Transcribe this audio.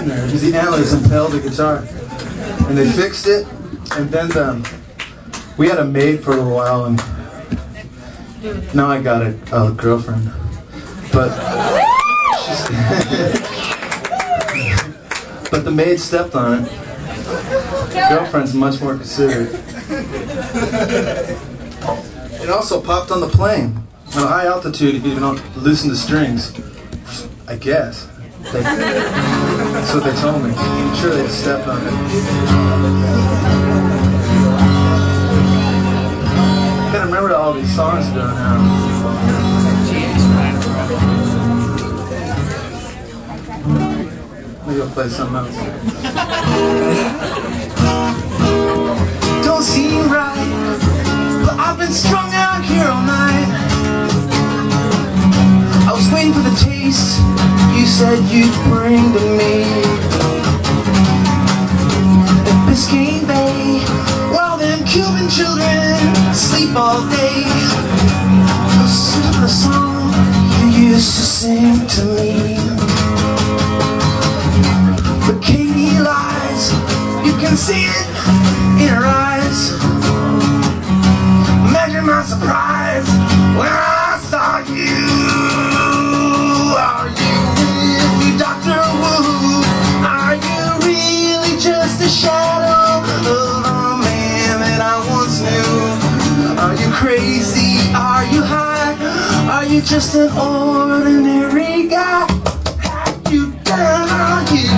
because the antlers impaled the guitar. And they fixed it, and then we had a maid for a little while, and now I got a girlfriend. But but the maid stepped on it. Girlfriend's much more considerate. It also popped on the plane. At a high altitude, if you don't loosen the strings, I guess. That's what they told me. I'm sure they stepped on it. I can't remember all these songs ago now. Maybe I'll play something else. Don't seem right, but I've been strung out here all night. I was waiting for the taste you said you'd bring to me. At Biscayne Bay, while them Cuban children sleep all day, listen to the song you used to sing to me. But Katie lies, you can see it in her eyes. Imagine my surprise when I saw you. Are you really Dr. Wu? Are you really just a shadow of the man that I once knew? Are you crazy? Are you high? Are you just an ordinary guy? Have you done? Are you